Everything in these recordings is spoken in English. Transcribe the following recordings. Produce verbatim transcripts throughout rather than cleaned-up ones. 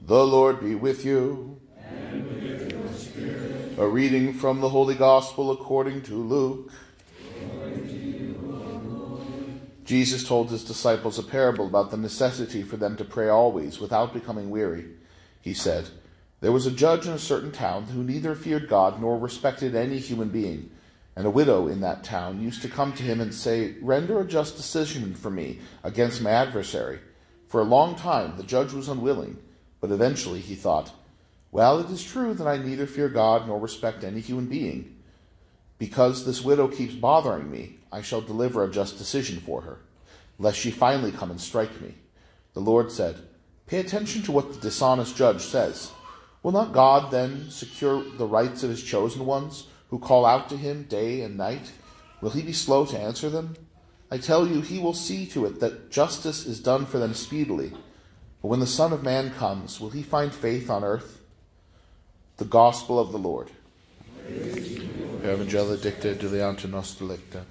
The Lord be with you. And with your spirit. A reading from the Holy Gospel according to Luke. Glory to you, O Lord. Jesus told his disciples a parable about the necessity for them to pray always, without becoming weary. He said, "There was a judge in a certain town who neither feared God nor respected any human being. And a widow in that town used to come to him and say, 'Render a just decision for me against my adversary.' For a long time the judge was unwilling, but eventually he thought, 'Well, it is true that I neither fear God nor respect any human being. Because this widow keeps bothering me, I shall deliver a just decision for her, lest she finally come and strike me.' The Lord said, 'Pay attention to what the dishonest judge says. Will not God then secure the rights of his chosen ones, who call out to him day and night? Will he be slow to answer them? I tell you, he will see to it that justice is done for them speedily. But when the Son of Man comes, will he find faith on earth?'" The Gospel of the Lord. Evangeli dicta dileante nos delicta.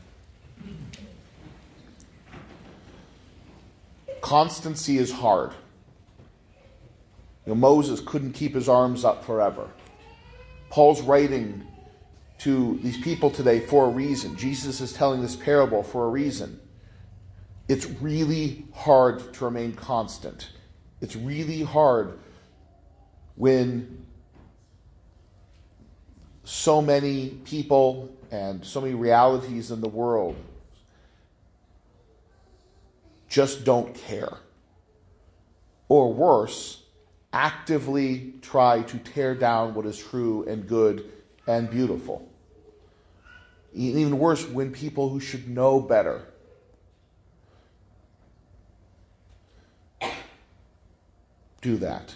Constancy is hard. You know, Moses couldn't keep his arms up forever. Paul's writing to these people today for a reason. Jesus is telling this parable for a reason. It's really hard to remain constant. It's really hard when so many people and so many realities in the world just don't care. Or worse, actively try to tear down what is true and good and beautiful. Even worse, when people who should know better do that.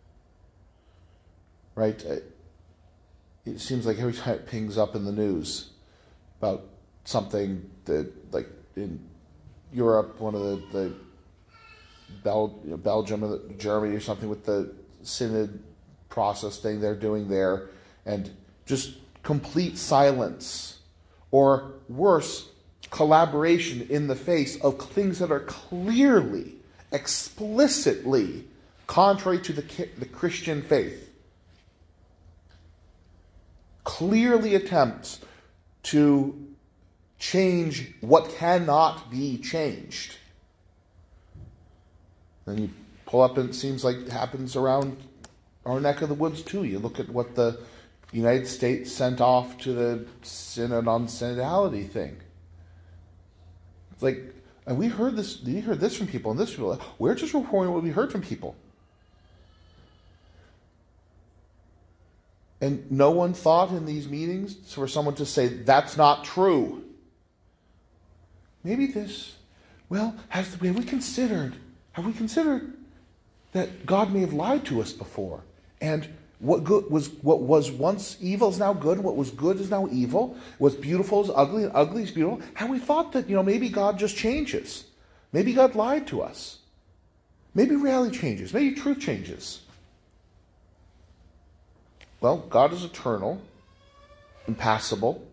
Right? It seems like every time it pings up in the news about something that, like in Europe, one of the, the Bel, you know, Belgium or Germany or something with the synod process thing they're doing there, and just complete silence. Or worse, collaboration in the face of things that are clearly, explicitly contrary to the, the Christian faith. Clearly attempts to change what cannot be changed. Then you pull up and it seems like it happens around our neck of the woods too. You look at what the United States sent off to the Synod on Synodality thing. It's like, and we heard this, we heard this from people and this from people. We're just reporting what we heard from people. And no one thought in these meetings for someone to say, that's not true. Maybe this, well, has, have we considered, have we considered that God may have lied to us before? And what good was what was once evil is now good, and what was good is now evil. What's beautiful is ugly, and ugly is beautiful. Have we thought that, you know, maybe God just changes? Maybe God lied to us. Maybe reality changes. Maybe truth changes. Well, God is eternal, impassible,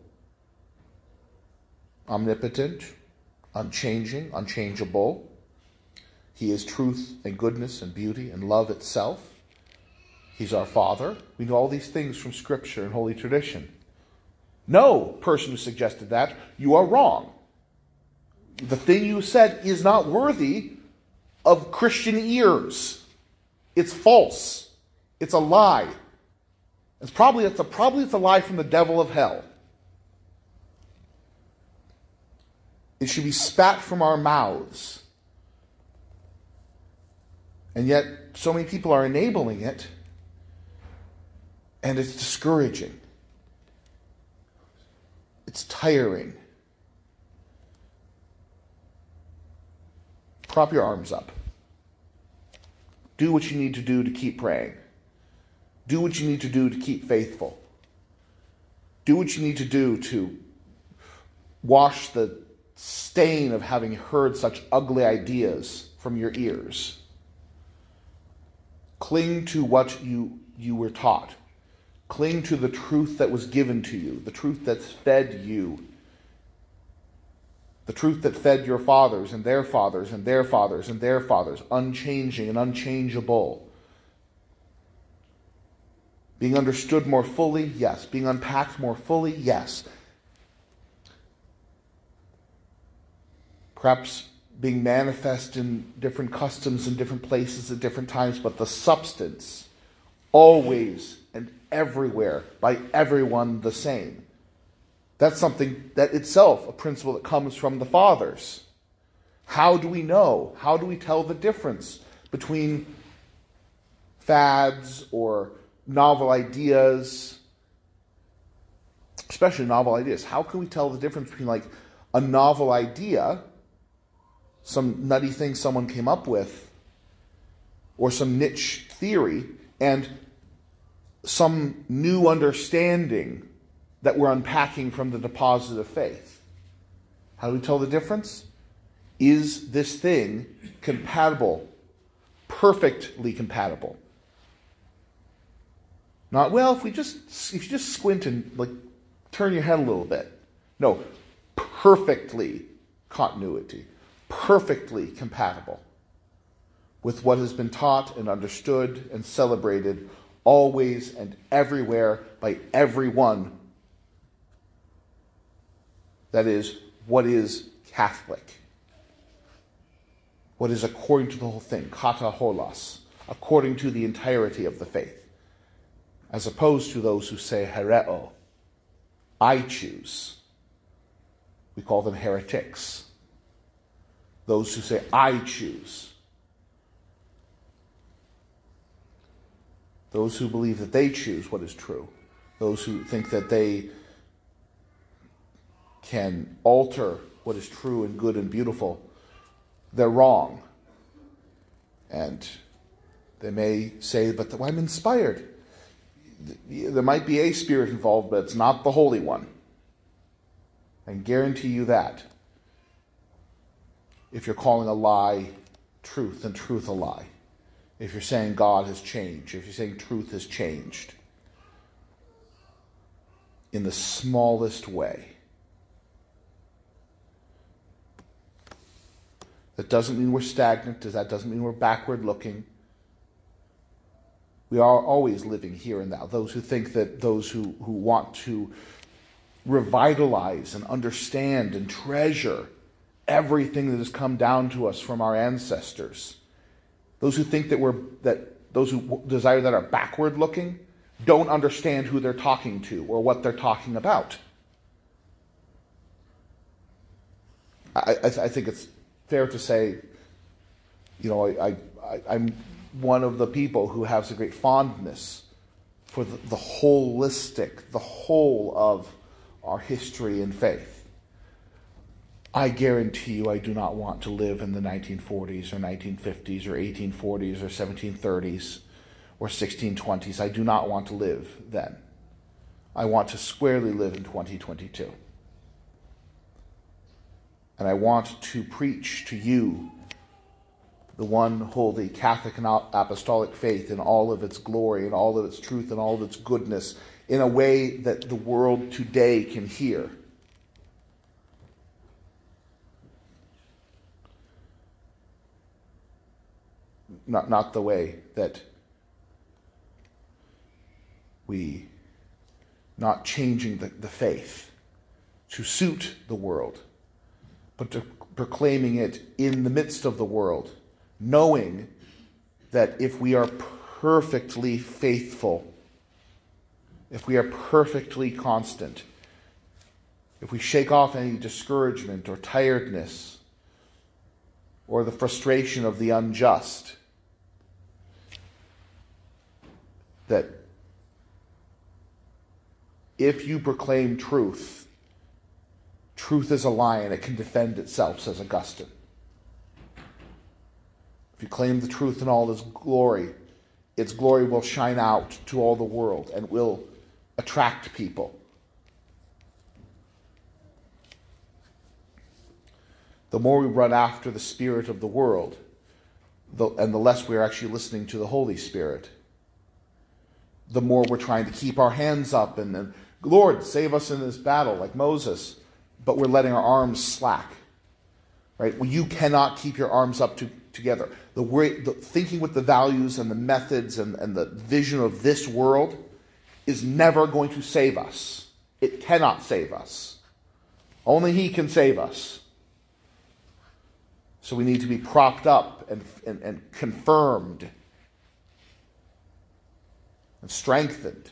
omnipotent, unchanging, unchangeable. He is truth and goodness and beauty and love itself. He's our Father. We know all these things from Scripture and Holy Tradition. No person who suggested that, you are wrong. The thing you said is not worthy of Christian ears. It's false. It's a lie. It's probably it's a probably it's a lie from the devil of hell. It should be spat from our mouths. And yet so many people are enabling it. And it's discouraging. It's tiring. Prop your arms up. Do what you need to do to keep praying. Do what you need to do to keep faithful. Do what you need to do to wash the stain of having heard such ugly ideas from your ears. Cling to what you, you were taught. Cling to the truth that was given to you, the truth that's fed you, the truth that fed your fathers and their fathers and their fathers and their fathers, unchanging and unchangeable. Being understood more fully? Yes. Being unpacked more fully? Yes. Perhaps being manifest in different customs in different places at different times, but the substance always and everywhere, by everyone the same. That's something that itself, a principle that comes from the fathers. How do we know? How do we tell the difference between fads or novel ideas, especially novel ideas? How can we tell the difference between like a novel idea, some nutty thing someone came up with, or some niche theory, and some new understanding that we're unpacking from the deposit of faith? How do we tell the difference? Is this thing compatible, perfectly compatible? Not, well, if we just if you just squint and like turn your head a little bit. No, perfectly continuity, perfectly compatible with what has been taught and understood and celebrated always and everywhere by everyone. That is, what is Catholic? What is according to the whole thing, kata holos, according to the entirety of the faith, as opposed to those who say hereo, I choose. We call them heretics. Those who say I choose. Those who believe that they choose what is true. Those who think that they can alter what is true and good and beautiful. They're wrong. And they may say, but I'm inspired. There might be a spirit involved, but it's not the Holy One. I can guarantee you that. If you're calling a lie truth and truth a lie. If you're saying God has changed. If you're saying truth has changed. In the smallest way. That doesn't mean we're stagnant. That doesn't mean we're backward looking. We are always living here and now. Those who think that those who, who want to revitalize and understand and treasure everything that has come down to us from our ancestors. Those who think that we're that those who desire that are backward looking don't understand who they're talking to or what they're talking about. I, I, I think it's fair to say, you know, I, I, I'm one of the people who has a great fondness for the, the holistic, the whole of our history and faith. I guarantee you I do not want to live in the nineteen forties or nineteen fifties or eighteen forties or seventeen thirties or sixteen twenties. I do not want to live then. I want to squarely live in twenty twenty-two. And I want to preach to you the one holy Catholic and apostolic faith in all of its glory and all of its truth and all of its goodness in a way that the world today can hear. Not, not the way that we, not changing the, the faith to suit the world, but to proclaiming it in the midst of the world, knowing that if we are perfectly faithful, if we are perfectly constant, if we shake off any discouragement or tiredness or the frustration of the unjust, that if you proclaim truth, truth is a lion, it can defend itself, says Augustine. If you claim the truth in all its glory, its glory will shine out to all the world and will attract people. The more we run after the spirit of the world, the, and the less we are actually listening to the Holy Spirit, the more we're trying to keep our hands up and then, Lord, save us in this battle, like Moses, but we're letting our arms slack. Right? Well, you cannot keep your arms up to, together. The, way, the thinking with the values and the methods and, and the vision of this world is never going to save us. It cannot save us. Only he can save us. So we need to be propped up and, and, and confirmed and strengthened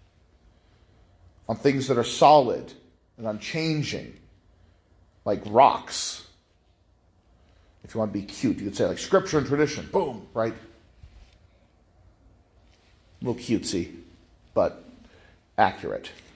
on things that are solid and unchanging, like rocks. If you want to be cute, you could say like scripture and tradition. Boom, right? A little cutesy, but accurate.